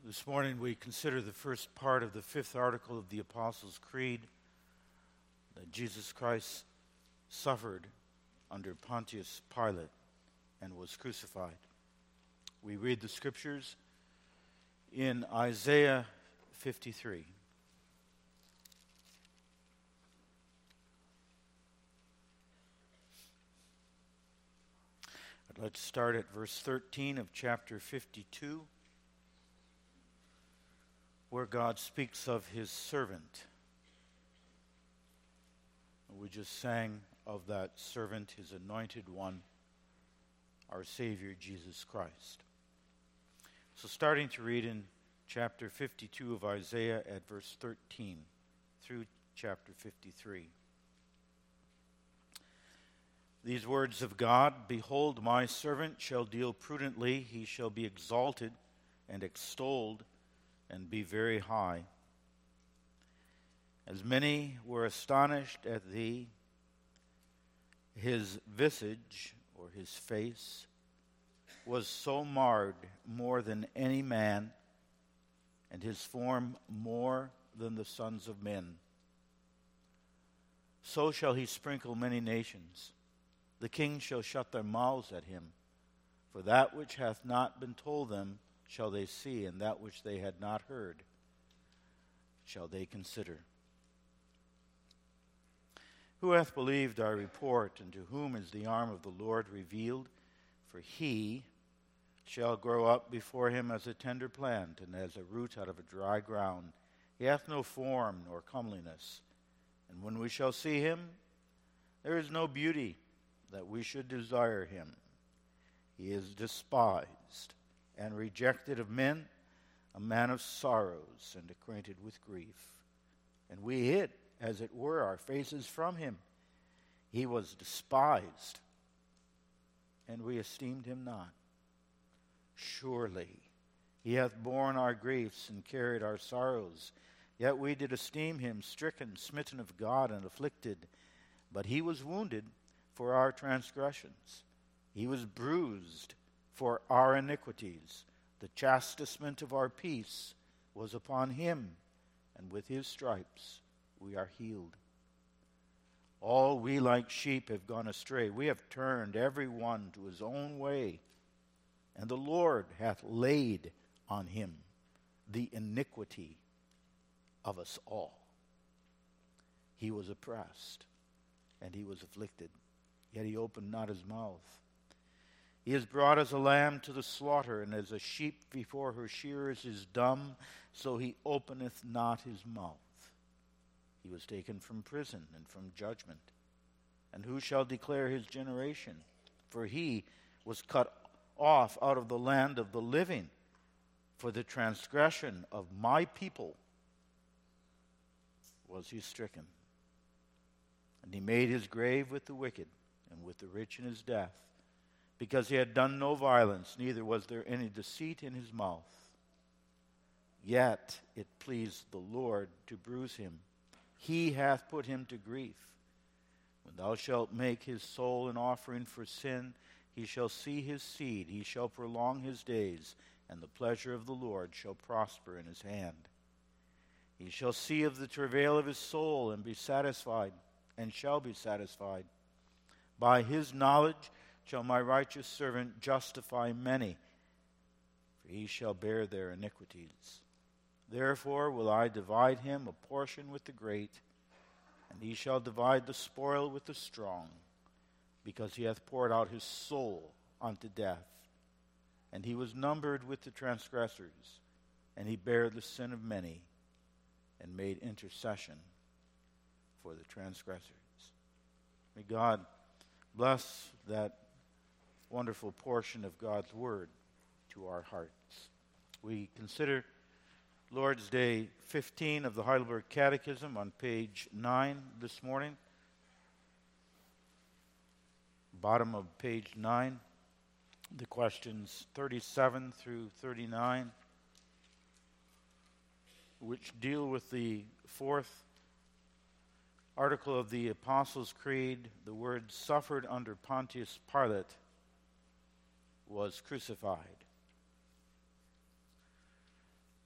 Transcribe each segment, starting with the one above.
This morning we consider the first part of the fifth article of the Apostles' Creed, that Jesus Christ suffered under Pontius Pilate and was crucified. We read the scriptures in Isaiah 53. I'd like to start at verse 13 of chapter 52. Where God speaks of his servant. We just sang of that servant, his anointed one, our Savior, Jesus Christ. So starting to read in chapter 52 of Isaiah at verse 13 through chapter 53. These words of God, "Behold, my servant shall deal prudently, he shall be exalted and extolled, and be very high. As many were astonished at thee, his visage, or his face, was so marred more than any man, and his form more than the sons of men. So shall he sprinkle many nations. The kings shall shut their mouths at him, for that which hath not been told them shall they see, and that which they had not heard shall they consider. Who hath believed our report, and to whom is the arm of the Lord revealed? For he shall grow up before him as a tender plant, and as a root out of a dry ground. He hath no form nor comeliness. And when we shall see him, there is no beauty that we should desire him. He is despised and rejected of men, a man of sorrows and acquainted with grief. And we hid, as it were, our faces from him. He was despised, and we esteemed him not. Surely he hath borne our griefs and carried our sorrows. Yet we did esteem him stricken, smitten of God, and afflicted. But he was wounded for our transgressions. He was bruised for our iniquities. The chastisement of our peace was upon him, and with his stripes we are healed. All we like sheep have gone astray. We have turned every one to his own way, and the Lord hath laid on him the iniquity of us all. He was oppressed, and he was afflicted, yet he opened not his mouth. He is brought as a lamb to the slaughter, and as a sheep before her shearers is dumb, so he openeth not his mouth. He was taken from prison and from judgment. And who shall declare his generation? For he was cut off out of the land of the living. For the transgression of my people was he stricken. And he made his grave with the wicked, and with the rich in his death, because he had done no violence, neither was there any deceit in his mouth. Yet it pleased the Lord to bruise him. He hath put him to grief. When thou shalt make his soul an offering for sin, he shall see his seed, he shall prolong his days, and the pleasure of the Lord shall prosper in his hand. He shall see of the travail of his soul, and be satisfied, and shall be satisfied. By his knowledge shall my righteous servant justify many, for he shall bear their iniquities. Therefore will I divide him a portion with the great, and he shall divide the spoil with the strong, because he hath poured out his soul unto death. And he was numbered with the transgressors, and he bare the sin of many, and made intercession for the transgressors. May God bless that wonderful portion of God's Word to our hearts. We consider Lord's Day 15 of the Heidelberg Catechism on page 9 this morning. Bottom of page 9, the questions 37 through 39, which deal with the fourth article of the Apostles' Creed. The word "suffered under Pontius Pilate" was crucified.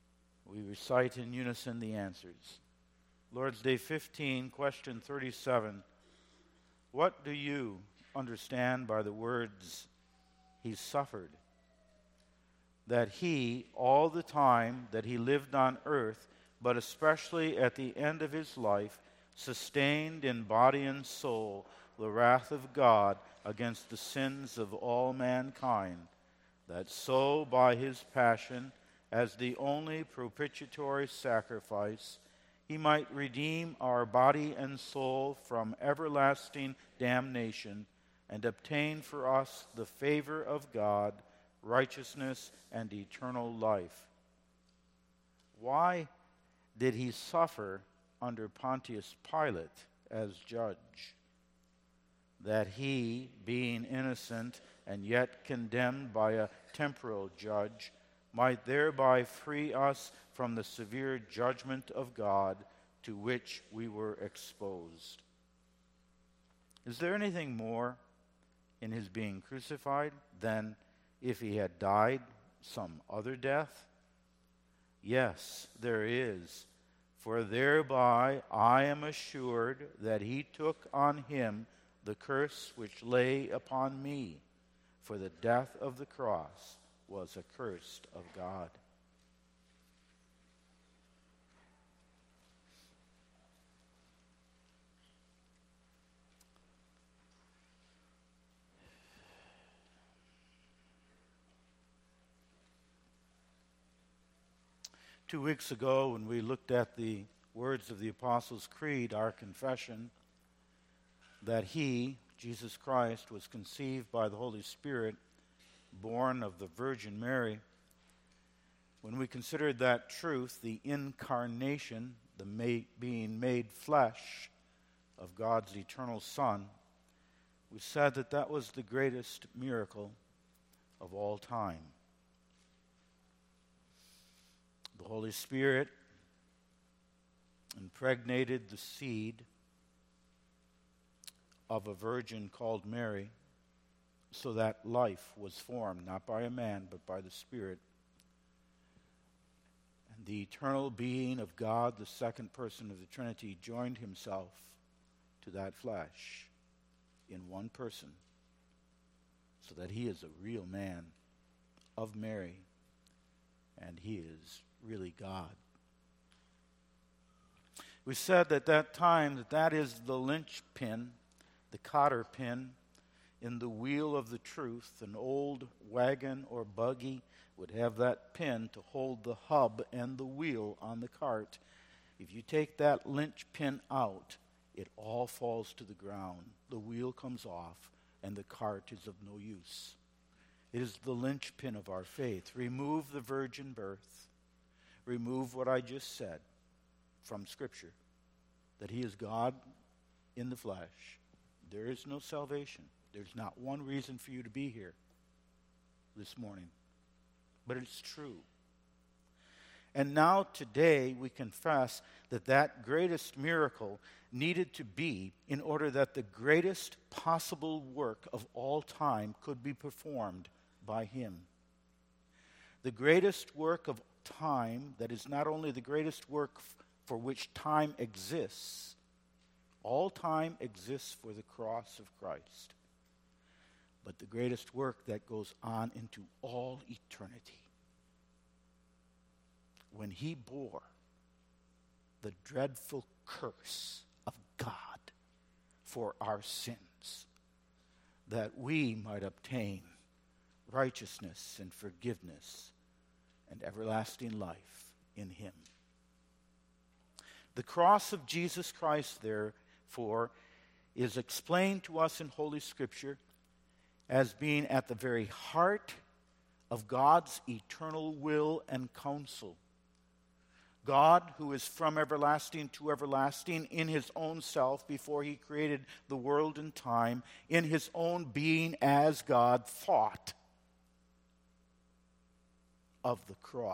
We recite in unison the answers. Lord's Day 15, question 37. What do you understand by the words, He suffered? That He, all the time that He lived on earth, but especially at the end of His life, sustained in body and soul the wrath of God against the sins of all mankind, that so by His passion, as the only propitiatory sacrifice, He might redeem our body and soul from everlasting damnation and obtain for us the favor of God, righteousness, and eternal life. Why did He suffer under Pontius Pilate as judge? That He, being innocent and yet condemned by a temporal judge, might thereby free us from the severe judgment of God to which we were exposed. Is there anything more in His being crucified than if He had died some other death? Yes, there is. For thereby I am assured that He took on Him the curse which lay upon me, for the death of the cross was accursed of God. Two weeks ago, when we looked at the words of the Apostles' Creed, our confession, that He, Jesus Christ, was conceived by the Holy Spirit, born of the Virgin Mary, when we considered that truth, the incarnation, the being made flesh of God's eternal Son, we said that that was the greatest miracle of all time. The Holy Spirit impregnated the seed of a virgin called Mary, so that life was formed, not by a man, but by the Spirit. And the eternal being of God, the second person of the Trinity, joined Himself to that flesh in one person, so that He is a real man of Mary, and He is really God. We said at that time that is the linchpin, the cotter pin, in the wheel of the truth. An old wagon or buggy would have that pin to hold the hub and the wheel on the cart. If you take that linchpin out, it all falls to the ground. The wheel comes off, and the cart is of no use. It is the linchpin of our faith. Remove the virgin birth. Remove what I just said from Scripture, that He is God in the flesh. There is no salvation. There's not one reason for you to be here this morning. But it's true. And now today we confess that that greatest miracle needed to be in order that the greatest possible work of all time could be performed by Him. The greatest work of time, that is not only the greatest work for which time exists, all time exists for the cross of Christ, but the greatest work that goes on into all eternity. When He bore the dreadful curse of God for our sins, that we might obtain righteousness and forgiveness and everlasting life in Him. The cross of Jesus Christ, therefore, is explained to us in Holy Scripture as being at the very heart of God's eternal will and counsel. God, who is from everlasting to everlasting in His own self before He created the world and time, in His own being as God, thought of the cross.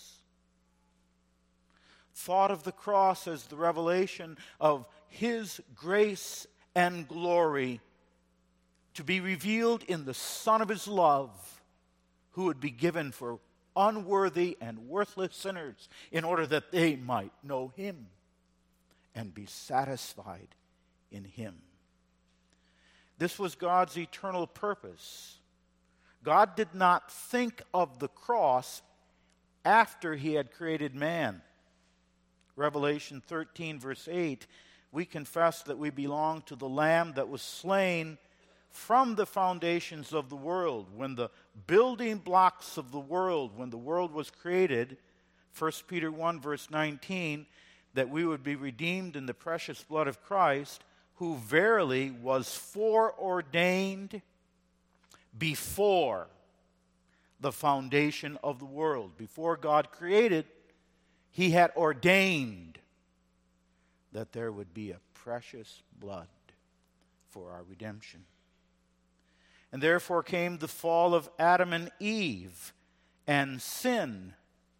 Thought of the cross as the revelation of His grace and glory to be revealed in the Son of His love, who would be given for unworthy and worthless sinners, in order that they might know him and be satisfied in him. This was God's eternal purpose. God did not think of the cross after he had created man. Revelation 13, verse 8, we confess that we belong to the Lamb that was slain from the foundations of the world. When the building blocks of the world, when the world was created, 1 Peter 1, verse 19, that we would be redeemed in the precious blood of Christ, who verily was foreordained before the foundation of the world. Before God created, he had ordained that there would be a precious blood for our redemption. And therefore came the fall of Adam and Eve and sin.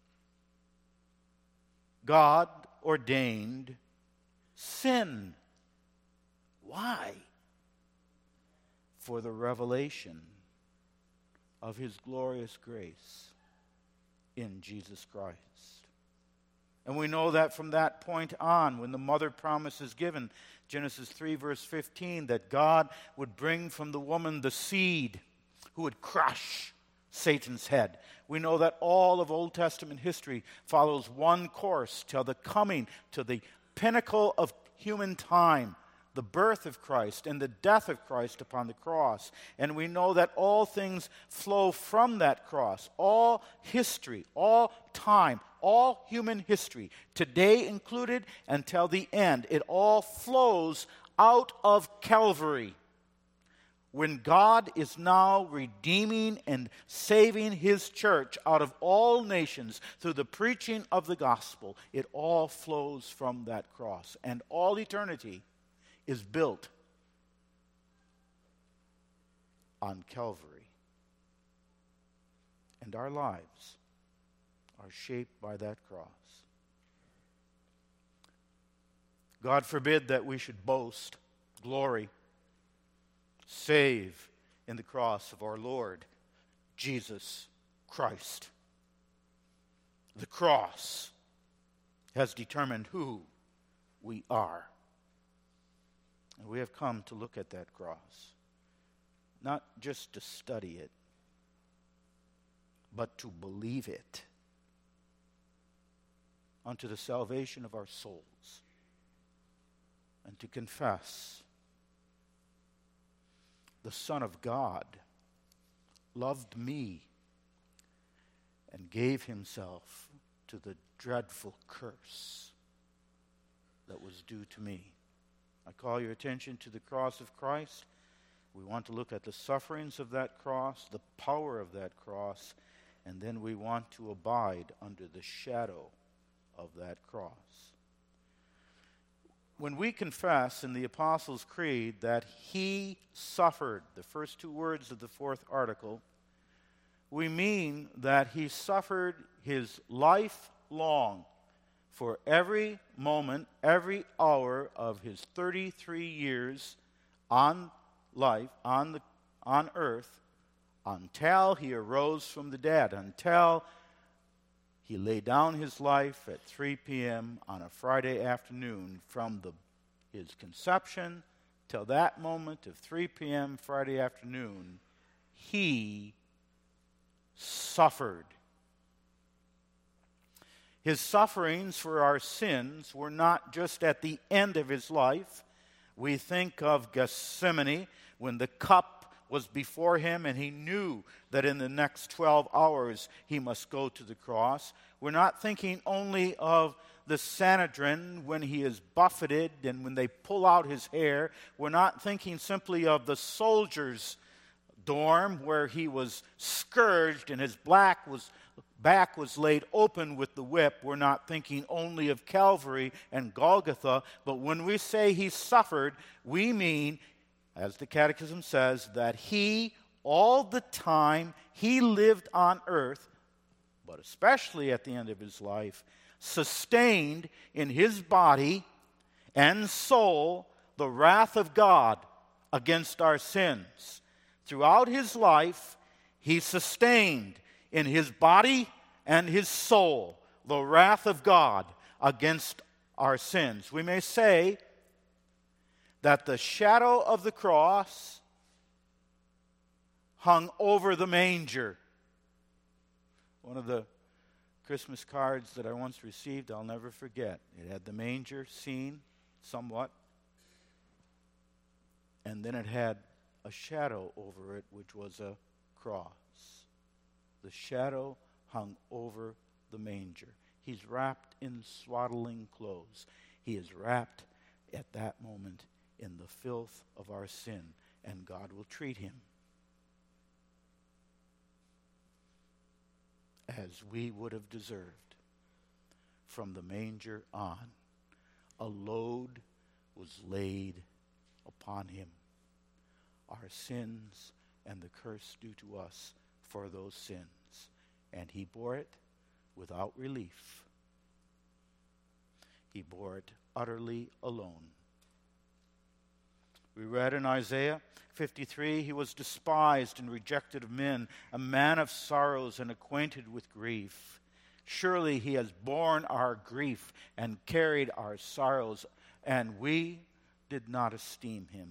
God ordained sin. Why? For the revelation of his glorious grace in Jesus Christ. And we know that from that point on, when the mother promise is given, Genesis 3, verse 15, that God would bring from the woman the seed who would crush Satan's head. We know that all of Old Testament history follows one course till the coming to the pinnacle of human time, the birth of Christ and the death of Christ upon the cross. And we know that all things flow from that cross. All history, all time, all human history, today included until the end, it all flows out of Calvary. When God is now redeeming and saving his church out of all nations through the preaching of the gospel, it all flows from that cross. And all eternity is built on Calvary. And our lives are shaped by that cross. God forbid that we should boast, glory, save in the cross of our Lord Jesus Christ. The cross has determined who we are. And we have come to look at that cross, not just to study it, but to believe it unto the salvation of our souls, and to confess the Son of God loved me and gave himself to the dreadful curse that was due to me. I call your attention to the cross of Christ. We want to look at the sufferings of that cross, the power of that cross, and then we want to abide under the shadow of that cross. When we confess in the Apostles' Creed that he suffered, the first two words of the fourth article, we mean that he suffered his life long for every moment, every hour of his 33 years on earth, until he arose from the dead, until he laid down his life at 3 p.m. on a Friday afternoon. From his conception till that moment of 3 p.m. Friday afternoon, he suffered. His sufferings for our sins were not just at the end of his life. We think of Gethsemane, when the cup was before him and he knew that in the next 12 hours he must go to the cross. We're not thinking only of the Sanhedrin when he is buffeted and when they pull out his hair. We're not thinking simply of the soldiers' dorm where he was scourged and his back was laid open with the whip. We're not thinking only of Calvary and Golgotha, but when we say he suffered, we mean, as the Catechism says, that he, all the time he lived on earth, but especially at the end of his life, sustained in his body and soul the wrath of God against our sins. Throughout his life, he sustained in his body and his soul, the wrath of God against our sins. We may say that the shadow of the cross hung over the manger. One of the Christmas cards that I once received, I'll never forget. It had the manger scene somewhat, and then it had a shadow over it, which was a cross. The shadow hung over the manger. He's wrapped in swaddling clothes. He is wrapped at that moment in the filth of our sin, and God will treat him as we would have deserved. From the manger on, a load was laid upon him. Our sins and the curse due to us for those sins. And he bore it without relief. He bore it utterly alone. We read in Isaiah 53, he was despised and rejected of men, a man of sorrows and acquainted with grief. Surely he has borne our grief and carried our sorrows, and we did not esteem him.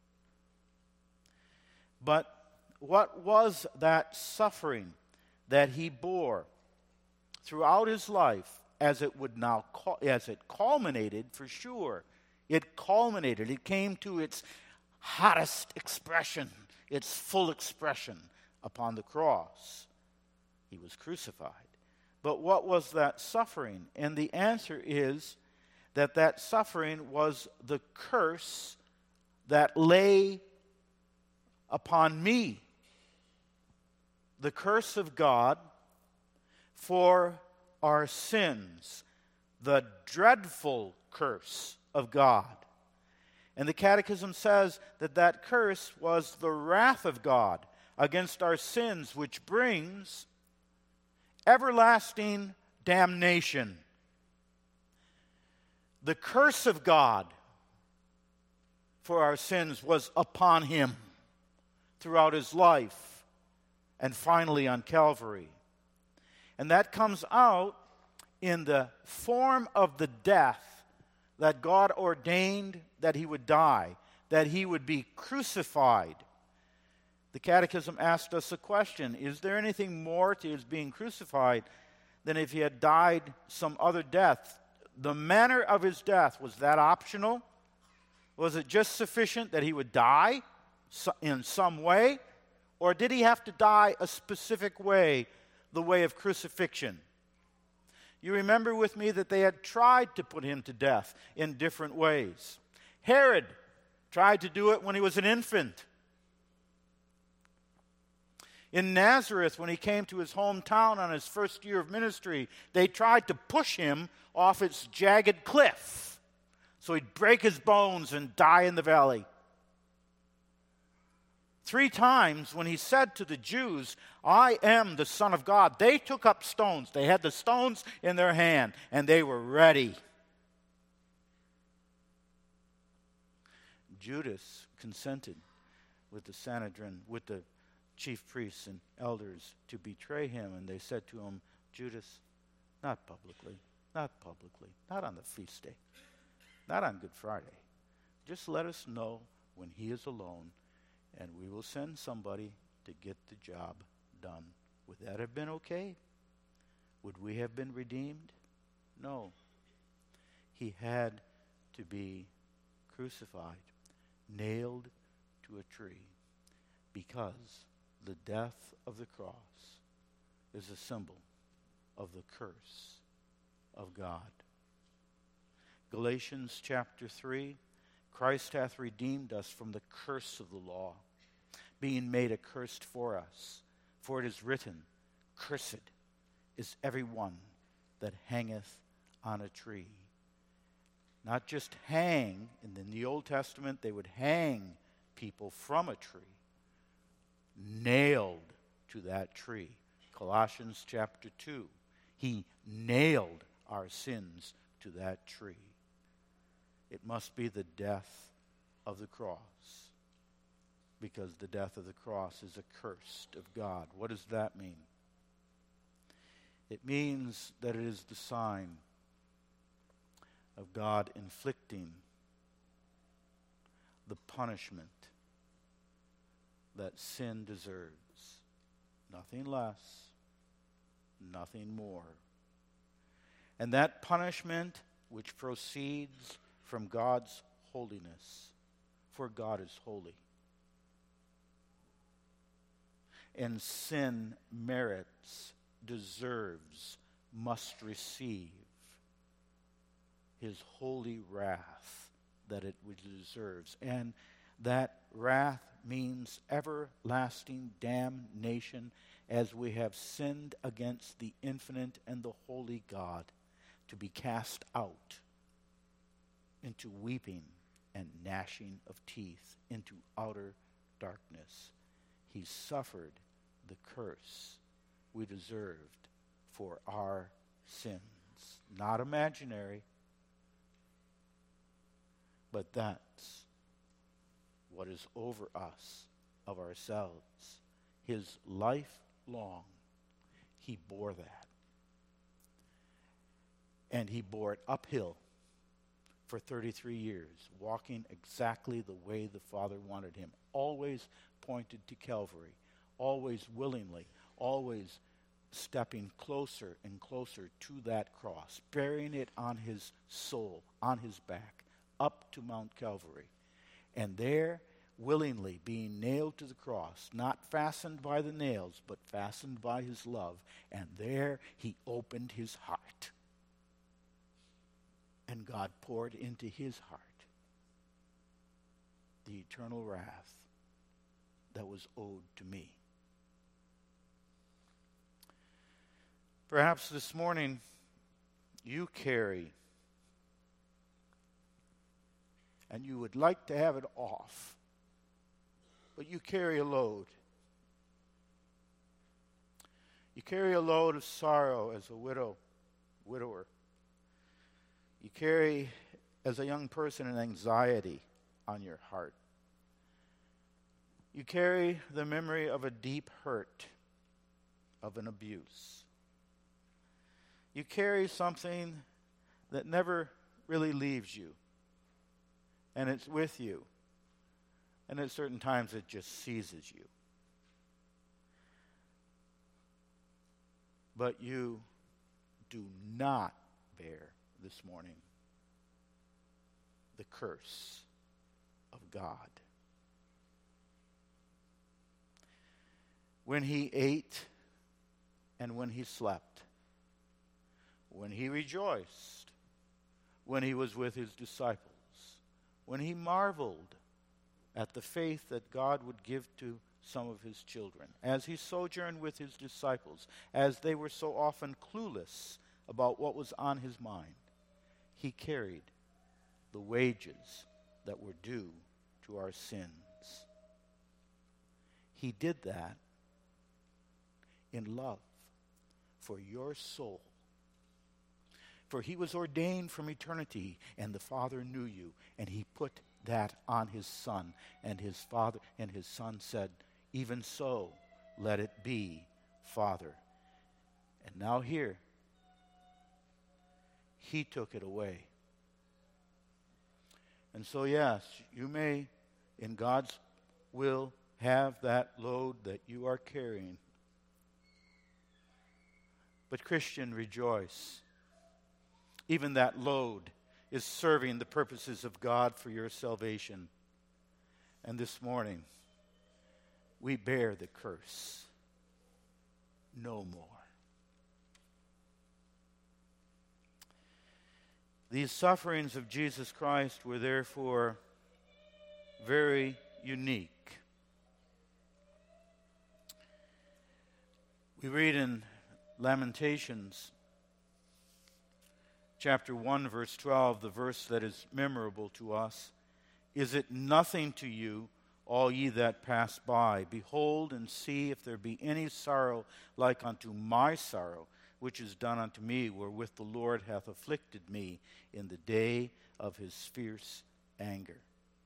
But what was that suffering that he bore throughout his life as it culminated, for sure? It culminated. It came to its hottest expression, its full expression upon the cross. He was crucified. But what was that suffering? And the answer is that suffering was the curse that lay upon me. The curse of God for our sins. The dreadful curse of God. And the Catechism says that curse was the wrath of God against our sins, which brings everlasting damnation. The curse of God for our sins was upon him throughout his life and finally on Calvary. And that comes out in the form of the death that God ordained that he would die, that he would be crucified. The Catechism asked us a question: is there anything more to his being crucified than if he had died some other death? The manner of his death, was that optional? Was it just sufficient that he would die in some way? Or did he have to die a specific way, the way of crucifixion? You remember with me that they had tried to put him to death in different ways. Herod tried to do it when he was an infant. In Nazareth, when he came to his hometown on his first year of ministry, they tried to push him off its jagged cliff so he'd break his bones and die in the valley. 3 times when he said to the Jews, "I am the Son of God," they took up stones. They had the stones in their hand, and they were ready. Judas consented with the Sanhedrin, with the chief priests and elders, to betray him, and they said to him, "Judas, not publicly, not on the feast day, not on Good Friday. Just let us know when he is alone, and we will send somebody to get the job done." Would that have been okay? Would we have been redeemed? No. He had to be crucified, nailed to a tree, because the death of the cross is a symbol of the curse of God. Galatians chapter 3, Christ hath redeemed us from the curse of the law, being made accursed for us. For it is written, "Cursed is every one that hangeth on a tree." Not just hang. In the Old Testament, they would hang people from a tree, nailed to that tree. Colossians chapter 2, he nailed our sins to that tree. It must be the death of the cross, because the death of the cross is accursed of God. What does that mean? It means that it is the sign of God inflicting the punishment that sin deserves. Nothing less, nothing more. And that punishment which proceeds from God's holiness, for God is holy. And sin merits, deserves, must receive his holy wrath that it deserves. And that wrath means everlasting damnation, as we have sinned against the infinite and the holy God, to be cast out into weeping and gnashing of teeth, into outer darkness. He suffered the curse we deserved for our sins. Not imaginary, but that's what is over us of ourselves. His life long, he bore that. And he bore it uphill for 33 years, walking exactly the way the Father wanted him. Always pointed to Calvary, always willingly, always stepping closer and closer to that cross, bearing it on his soul, on his back, up to Mount Calvary. And there, willingly being nailed to the cross, not fastened by the nails, but fastened by his love. And there he opened his heart. And God poured into his heart the eternal wrath that was owed to me. Perhaps this morning you carry, and you would like to have it off, but you carry a load. You carry a load of sorrow as a widower. You carry, as a young person, an anxiety on your heart. You carry the memory of a deep hurt, of an abuse. You carry something that never really leaves you, and it's with you. And at certain times it just seizes you. But you do not bear this morning the curse of God. When he ate and when he slept, when he rejoiced, when he was with his disciples, when he marveled at the faith that God would give to some of his children, as he sojourned with his disciples, as they were so often clueless about what was on his mind, he carried the wages that were due to our sins. He did that in love for your soul. For he was ordained from eternity, and the Father knew you, and he put that on his Son. And his Father and his Son said, "Even so, let it be, Father." And now here, he took it away. And so yes, you may, in God's will, have that load that you are carrying. But Christian, rejoice. Even that load is serving the purposes of God for your salvation. And this morning, we bear the curse no more. These sufferings of Jesus Christ were therefore very unique. We read in Lamentations chapter 1, verse 12, the verse that is memorable to us. "Is it nothing to you, all ye that pass by? Behold and see if there be any sorrow like unto my sorrow, which is done unto me, wherewith the Lord hath afflicted me in the day of his fierce anger."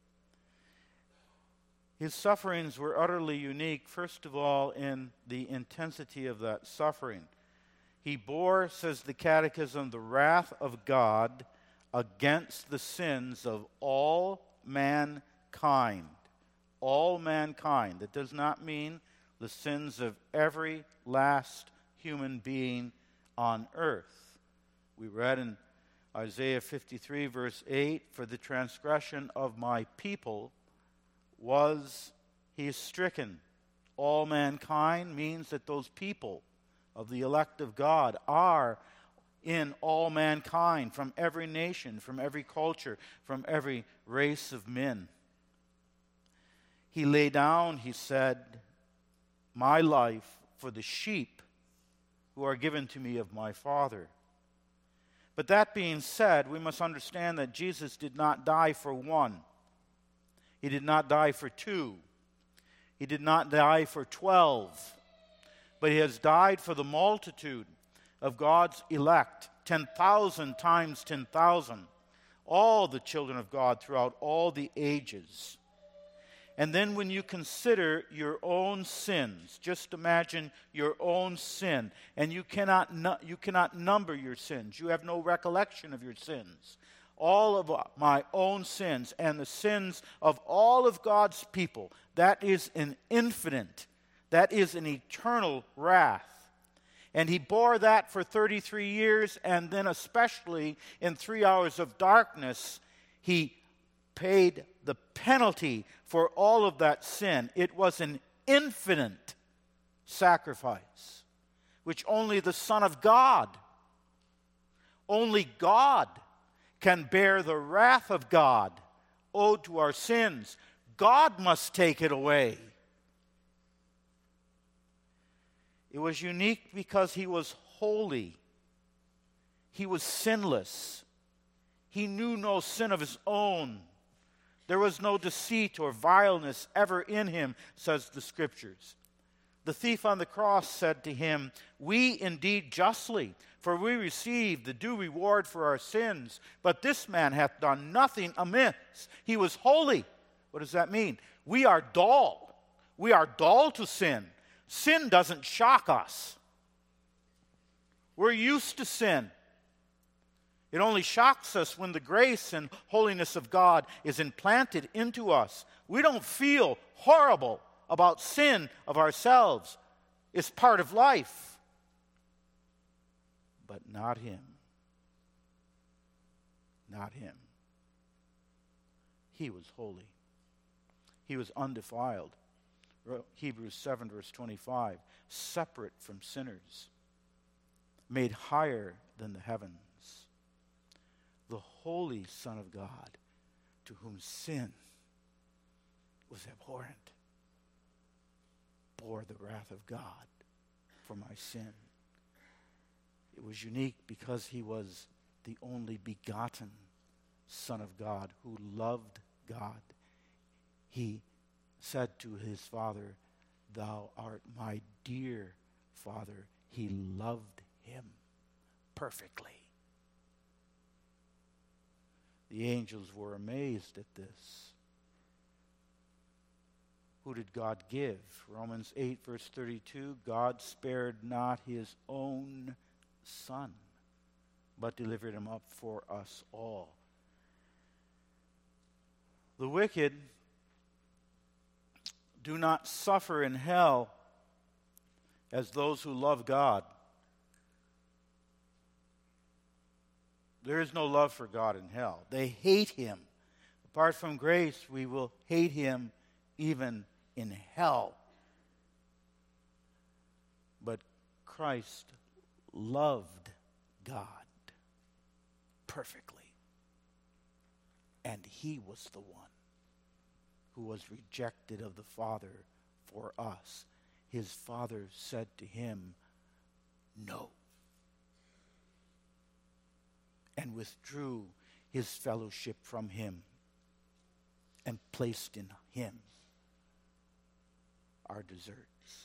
His sufferings were utterly unique, first of all, in the intensity of that suffering. He bore, says the Catechism, the wrath of God against the sins of all mankind. All mankind. That does not mean the sins of every last human being on earth. We read in Isaiah 53, verse 8, "For the transgression of my people was he stricken." All mankind means that those people of the elect of God are in all mankind, from every nation, from every culture, from every race of men. He lay down, he said, my life for the sheep who are given to me of my Father. But that being said, we must understand that Jesus did not die for one. He did not die for two. He did not die for 12. But he has died for the multitude of God's elect, 10,000 times 10,000, all the children of God throughout all the ages. And then when you consider your own sins, just imagine your own sin, and you cannot number your sins. You have no recollection of your sins. All of my own sins and the sins of all of God's people, that is an infinite, that is an eternal wrath. And he bore that for 33 years, and then especially in 3 hours of darkness, he paid the penalty for all of that sin. It was an infinite sacrifice, which only the Son of God, only God can bear the wrath of God owed to our sins. God must take it away. It was unique because he was holy. He was sinless. He knew no sin of his own. There was no deceit or vileness ever in him, says the Scriptures. The thief on the cross said to him, "We indeed justly, for we receive the due reward for our sins. But this man hath done nothing amiss." He was holy. What does that mean? We are dull. We are dull to sin. Sin doesn't shock us. We're used to sin. It only shocks us when the grace and holiness of God is implanted into us. We don't feel horrible about sin of ourselves. It's part of life. But not him. Not him. He was holy. He was undefiled. Hebrews 7, verse 25. Separate from sinners. Made higher than the heavens. The holy Son of God, to whom sin was abhorrent, bore the wrath of God for my sin. It was unique because he was the only begotten Son of God who loved God. He said to his Father, "Thou art my dear Father." He loved him perfectly. The angels were amazed at this. Who did God give? Romans 8, verse 32, God spared not his own Son, but delivered him up for us all. The wicked do not suffer in hell as those who love God. There is no love for God in hell. They hate him. Apart from grace, we will hate him even in hell. But Christ loved God perfectly. And he was the one who was rejected of the Father for us. His Father said to him, "No," and withdrew his fellowship from him and placed in him our deserts.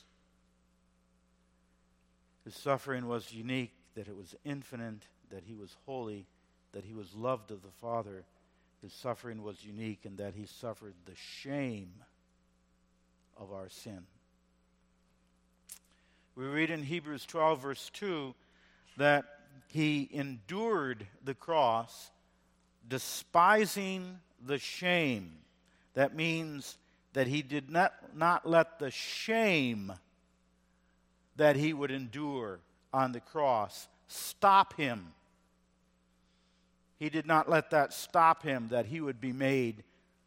His suffering was unique, that it was infinite, that he was holy, that he was loved of the Father. His suffering was unique in that he suffered the shame of our sin. We read in Hebrews 12, verse 2, that he endured the cross, despising the shame. That means that he did not let the shame that he would endure on the cross stop him. He did not let that stop him, that he would be made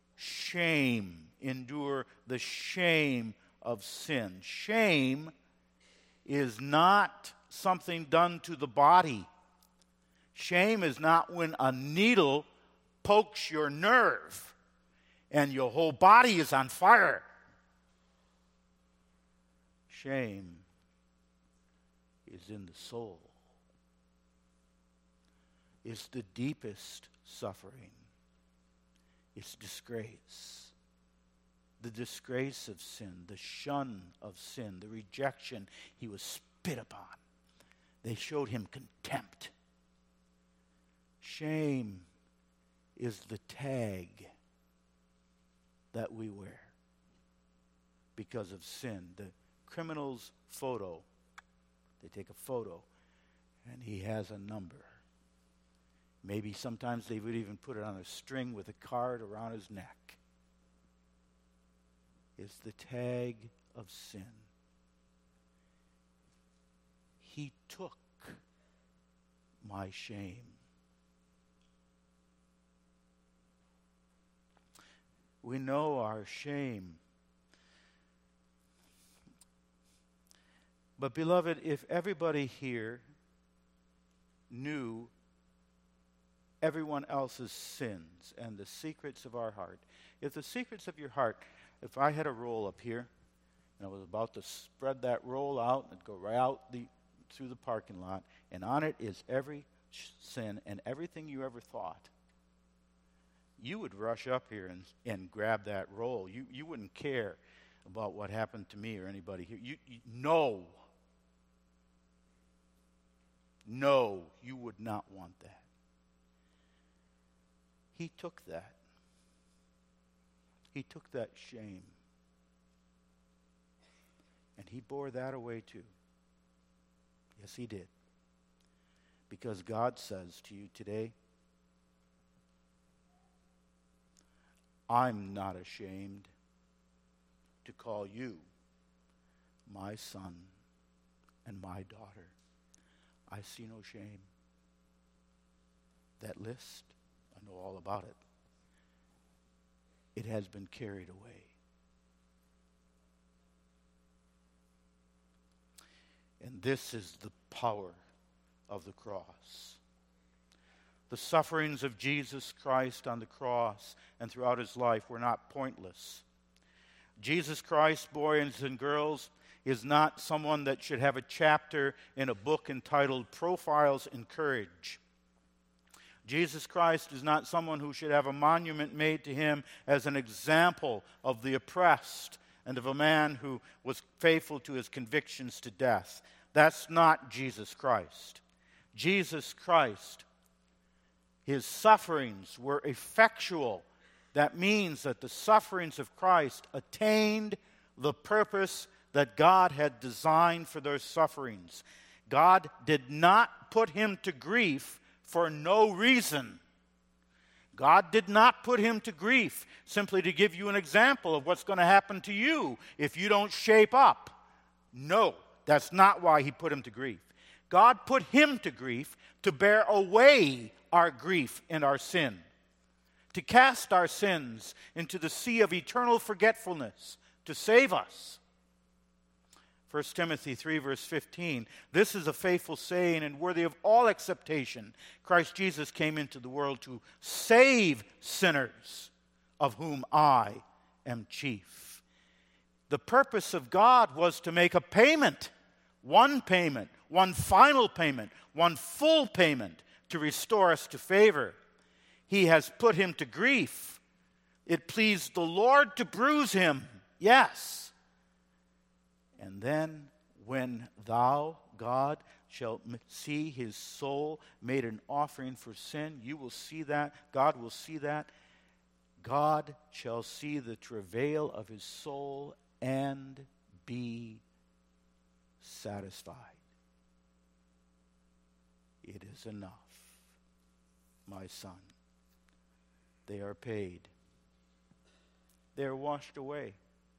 endure the shame of sin. Shame is not something done to the body. Shame is not when a needle pokes your nerve and your whole body is on fire. Shame is in the soul. It's the deepest suffering. It's disgrace. The disgrace of sin, the shun of sin, the rejection. He was spit upon. They showed him contempt. Shame is the tag that we wear because of sin. The criminal's photo, they take a photo, and he has a number. Maybe sometimes they would even put it on a string with a card around his neck. It's the tag of sin. He took my shame. We know our shame. But beloved, if everybody here knew everyone else's sins and the secrets of our heart, if the secrets of your heart, if I had a roll up here, and I was about to spread that roll out and go right out through the parking lot, and on it is every sin and everything you ever thought, you would rush up here and grab that roll. You wouldn't care about what happened to me or anybody here. No, you would not want that. He took that. He took that shame. And he bore that away too. Yes, he did. Because God says to you today, I'm not ashamed to call you my son and my daughter. I see no shame. That list, I know all about it. It has been carried away. And this is the power of the cross. The sufferings of Jesus Christ on the cross and throughout his life were not pointless. Jesus Christ, boys and girls, is not someone that should have a chapter in a book entitled Profiles in Courage. Jesus Christ is not someone who should have a monument made to him as an example of the oppressed and of a man who was faithful to his convictions to death. That's not Jesus Christ. Jesus Christ, his sufferings were effectual. That means that the sufferings of Christ attained the purpose that God had designed for those sufferings. God did not put him to grief for no reason. God did not put him to grief simply to give you an example of what's going to happen to you if you don't shape up. No, that's not why he put him to grief. God put him to grief to bear away our grief and our sin, to cast our sins into the sea of eternal forgetfulness, to save us. 1 Timothy 3, verse 15, this is a faithful saying and worthy of all acceptation. Christ Jesus came into the world to save sinners, of whom I am chief. The purpose of God was to make a payment, one final payment, one full payment to restore us to favor. He has put him to grief. It pleased the Lord to bruise him, yes. And then when thou, God, shalt see his soul made an offering for sin, you will see that. God will see that. God shall see the travail of his soul and be satisfied. It is enough, my son. They are paid. They are washed away.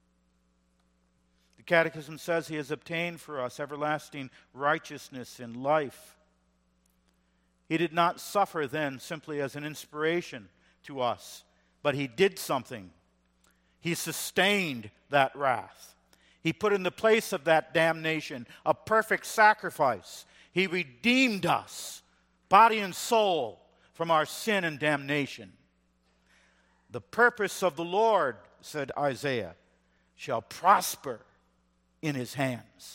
The Catechism says he has obtained for us everlasting righteousness and life. He did not suffer then simply as an inspiration to us, but he did something. He sustained that wrath. He put in the place of that damnation a perfect sacrifice. He redeemed us, body and soul, from our sin and damnation. The purpose of the Lord, said Isaiah, shall prosper in his hands.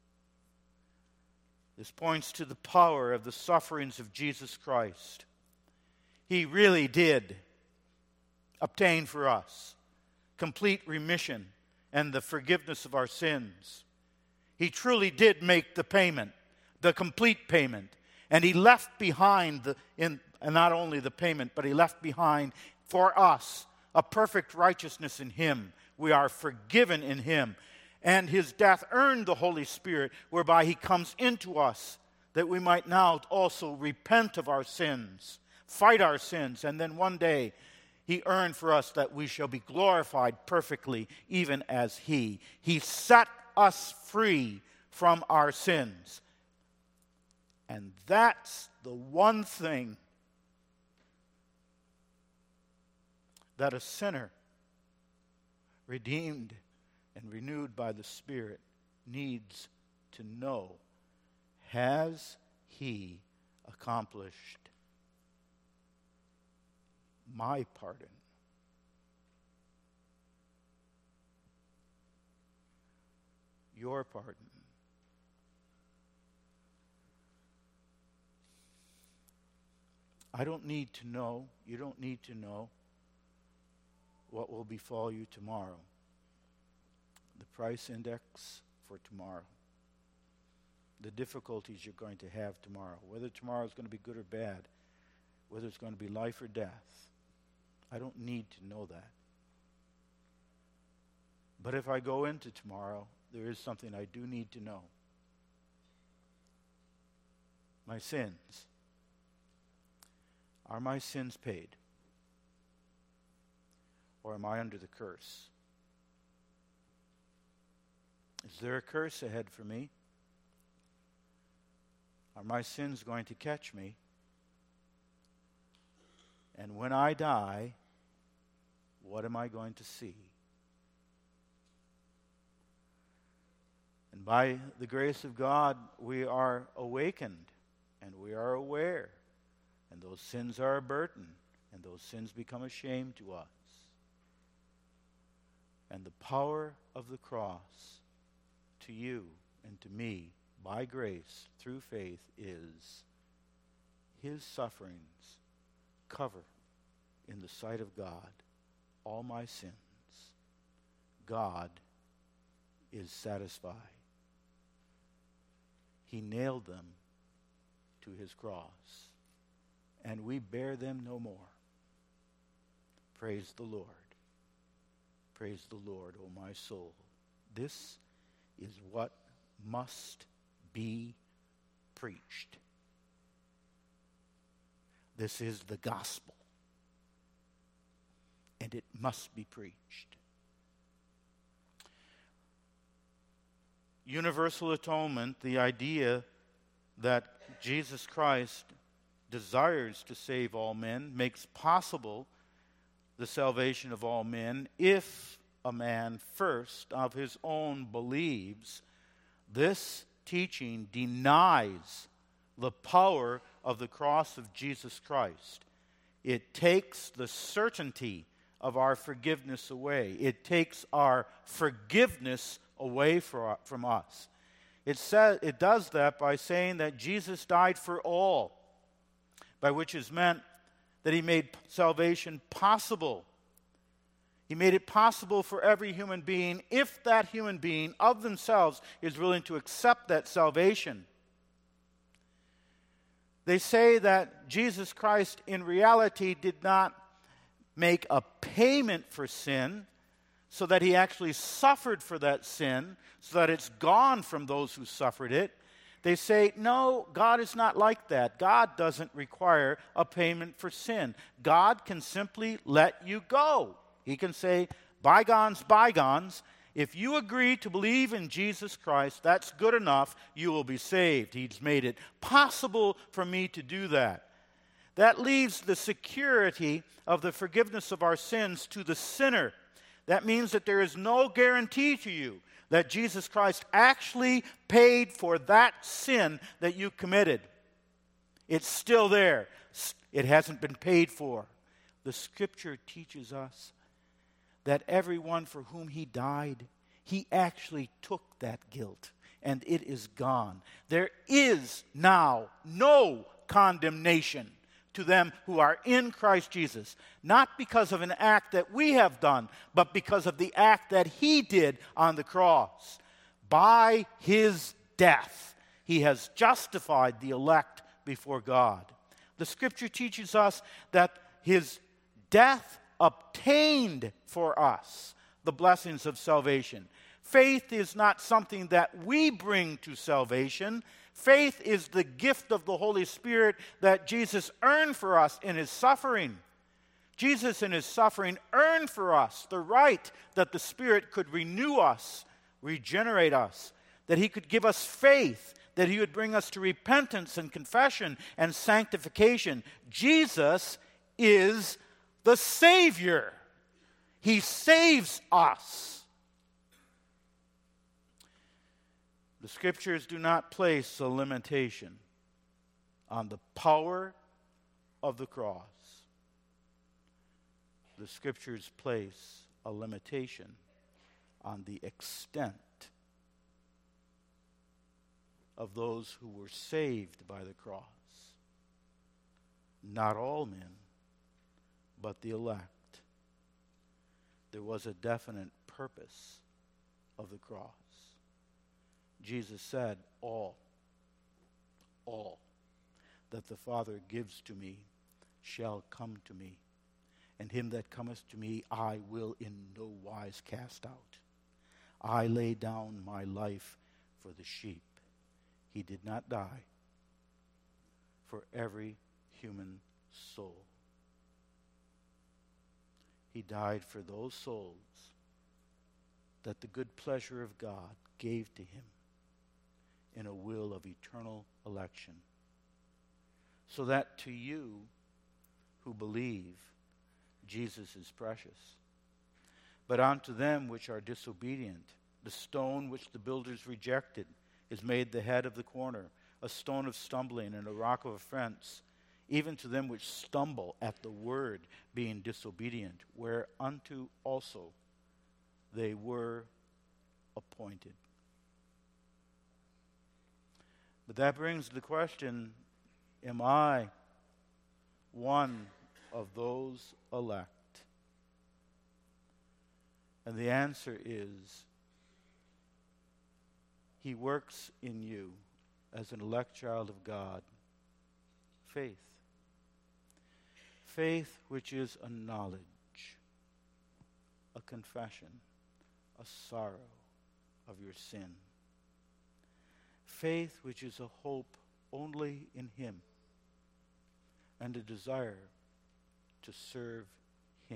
This points to the power of the sufferings of Jesus Christ. He really did obtain for us complete remission and the forgiveness of our sins. He truly did make the payment, the complete payment. And he left behind, not only the payment, but he left behind for us a perfect righteousness in him. We are forgiven in him. And his death earned the Holy Spirit, whereby he comes into us, that we might now also repent of our sins, fight our sins, and then one day he earned for us that we shall be glorified perfectly, even as he. He set us free from our sins. And that's the one thing that a sinner redeemed and renewed by the Spirit needs to know. Has he accomplished my pardon? Your pardon? I don't need to know, you don't need to know what will befall you tomorrow. The price index for tomorrow. The difficulties you're going to have tomorrow. Whether tomorrow is going to be good or bad. Whether it's going to be life or death. I don't need to know that. But if I go into tomorrow, there is something I do need to know. My sins. Are my sins paid? Or am I under the curse? Is there a curse ahead for me? Are my sins going to catch me? And when I die, what am I going to see? And by the grace of God, we are awakened and we are aware. And those sins are a burden, and those sins become a shame to us. And the power of the cross to you and to me, by grace, through faith, is his sufferings cover in the sight of God all my sins. God is satisfied. He nailed them to his cross, and we bear them no more. Praise the Lord. Praise the Lord, O my soul. This is what must be preached. This is the gospel, and it must be preached. Universal atonement, the idea that Jesus Christ desires to save all men, makes possible the salvation of all men if a man first of his own believes. This teaching denies the power of the cross of Jesus Christ. It takes the certainty of our forgiveness away. It takes our forgiveness away from us. It does that by saying that Jesus died for all, by which is meant that he made salvation possible. He made it possible for every human being if that human being of themselves is willing to accept that salvation. They say that Jesus Christ in reality did not make a payment for sin, so that he actually suffered for that sin, so that it's gone from those who suffered it, They say, no, God is not like that. God doesn't require a payment for sin. God can simply let you go. He can say, bygones, bygones. If you agree to believe in Jesus Christ, that's good enough. You will be saved. He's made it possible for me to do that. That leaves the security of the forgiveness of our sins to the sinner. That means that there is no guarantee to you that Jesus Christ actually paid for that sin that you committed. It's still there. It hasn't been paid for. The Scripture teaches us that everyone for whom he died, he actually took that guilt, and it is gone. There is now no condemnation to them who are in Christ Jesus, not because of an act that we have done, but because of the act that he did on the cross. By his death, he has justified the elect before God. The Scripture teaches us that his death obtained for us the blessings of salvation. Faith is not something that we bring to salvation. Faith is the gift of the Holy Spirit that Jesus earned for us in his suffering. Jesus in his suffering earned for us the right that the Spirit could renew us, regenerate us, that he could give us faith, that he would bring us to repentance and confession and sanctification. Jesus is the Savior. He saves us. The Scriptures do not place a limitation on the power of the cross. The Scriptures place a limitation on the extent of those who were saved by the cross. Not all men, but the elect. There was a definite purpose of the cross. Jesus said, all that the Father gives to me shall come to me, and him that cometh to me I will in no wise cast out. I lay down my life for the sheep. He did not die for every human soul. He died for those souls that the good pleasure of God gave to him in a will of eternal election, so that to you who believe, Jesus is precious. But unto them which are disobedient, the stone which the builders rejected is made the head of the corner, a stone of stumbling and a rock of offense, even to them which stumble at the word, being disobedient, whereunto also they were appointed. But that brings the question, am I one of those elect? And the answer is, he works in you as an elect child of God, faith. Faith which is a knowledge, a confession, a sorrow of your sin. Faith which is a hope only in him and a desire to serve him.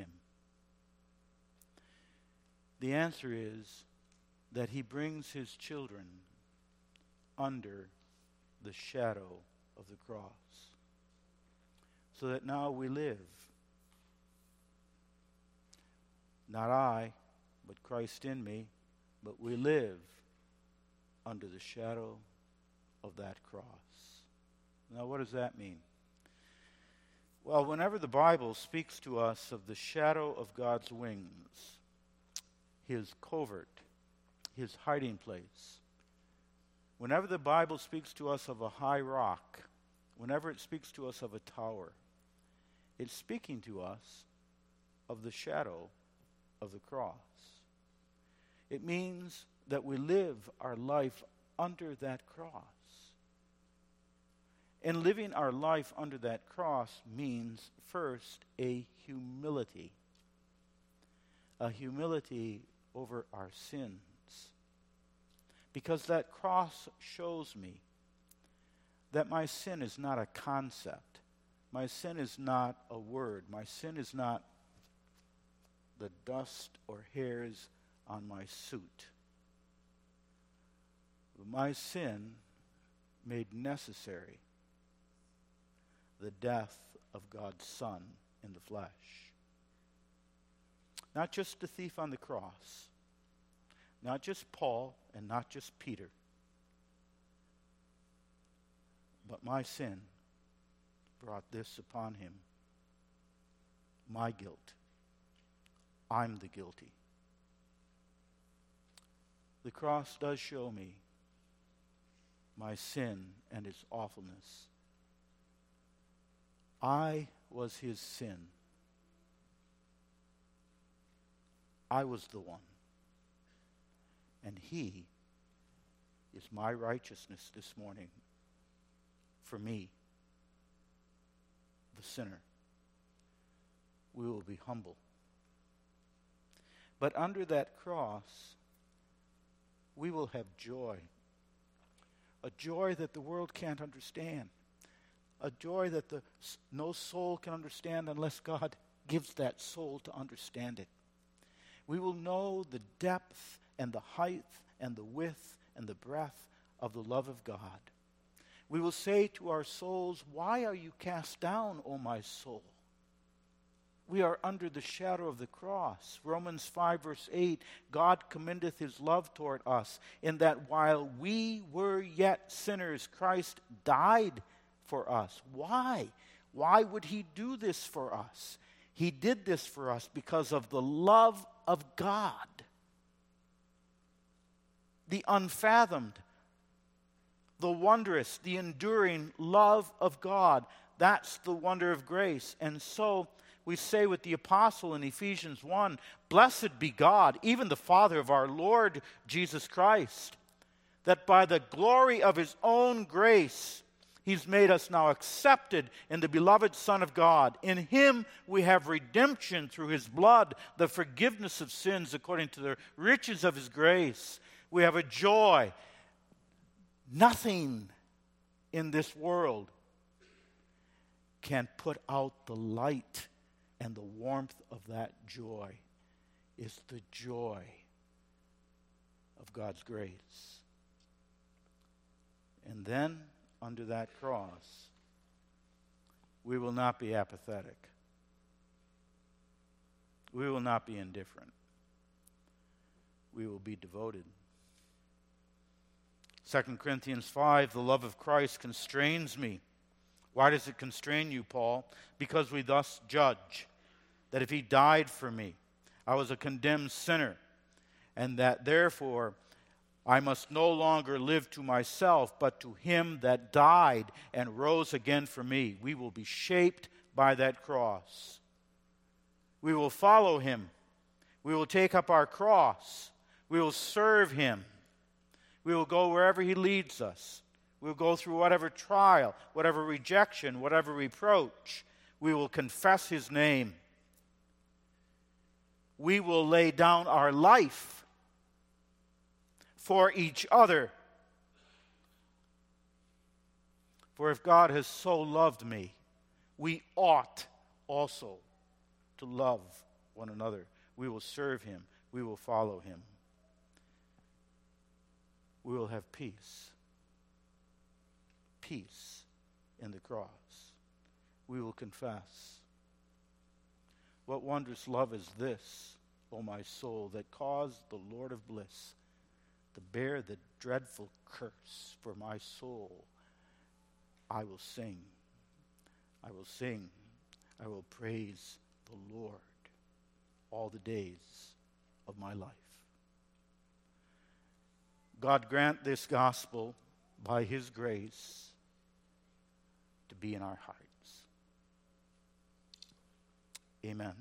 The answer is that he brings his children under the shadow of the cross, so that now we live, not I, but Christ in me, but we live under the shadow of that cross. Now, what does that mean? Well, whenever the Bible speaks to us of the shadow of God's wings, his covert, his hiding place, whenever the Bible speaks to us of a high rock, whenever it speaks to us of a tower, it's speaking to us of the shadow of the cross. It means that we live our life under that cross. And living our life under that cross means, first, a humility over our sins. Because that cross shows me that my sin is not a concept. My sin is not a word. My sin is not the dust or hairs on my suit. My sin made necessary the death of God's Son in the flesh. Not just the thief on the cross, not just Paul and not just Peter, but my sin brought this upon him. My guilt. I'm the guilty. The cross does show me my sin and its awfulness. I was his sin. I was the one. And he is my righteousness this morning for me, the sinner. We will be humble. But under that cross, we will have joy. A joy that the world can't understand. A joy that no soul can understand unless God gives that soul to understand it. We will know the depth and the height and the width and the breadth of the love of God. We will say to our souls, "Why are you cast down, O my soul?" We are under the shadow of the cross. Romans 5 verse 8, God commendeth his love toward us, in that while we were yet sinners, Christ died for us. Why? Why would he do this for us? He did this for us because of the love of God. The unfathomed, the wondrous, the enduring love of God. That's the wonder of grace. And so we say with the apostle in Ephesians 1, "Blessed be God, even the Father of our Lord Jesus Christ, that by the glory of his own grace, he's made us now accepted in the beloved Son of God. In him we have redemption through his blood, the forgiveness of sins according to the riches of his grace." We have a joy. Nothing in this world can put out the light and the warmth of that joy. Is the joy of God's grace. And then, under that cross, we will not be apathetic. We will not be indifferent. We will be devoted. 2 Corinthians 5, "The love of Christ constrains me." Why does it constrain you, Paul? "Because we thus judge that if he died for me, I was a condemned sinner, and that therefore I must no longer live to myself, but to him that died and rose again for me." We will be shaped by that cross. We will follow him. We will take up our cross. We will serve him. We will go wherever he leads us. We will go through whatever trial, whatever rejection, whatever reproach. We will confess his name. We will lay down our life for each other. For if God has so loved me, we ought also to love one another. We will serve him. We will follow him. We will have peace. Peace in the cross. We will confess. What wondrous love is this, O my soul, that caused the Lord of bliss to bear the dreadful curse for my soul? I will sing. I will sing. I will praise the Lord all the days of my life. God grant this gospel by his grace to be in our hearts. Amen.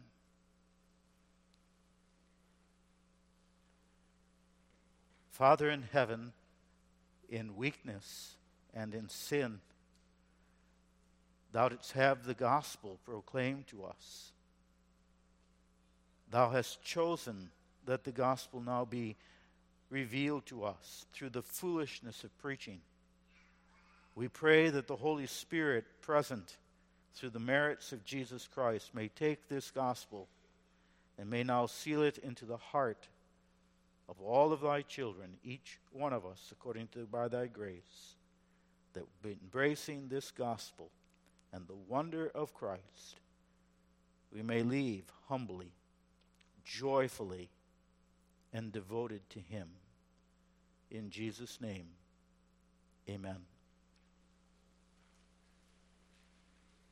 Father in heaven, in weakness and in sin, thou didst have the gospel proclaimed to us. Thou hast chosen that the gospel now be revealed to us through the foolishness of preaching. We pray that the Holy Spirit present through the merits of Jesus Christ may take this gospel and may now seal it into the heart of all of thy children, each one of us, according to by thy grace, that embracing this gospel and the wonder of Christ, we may leave humbly, joyfully, and devoted to him. In Jesus' name, amen.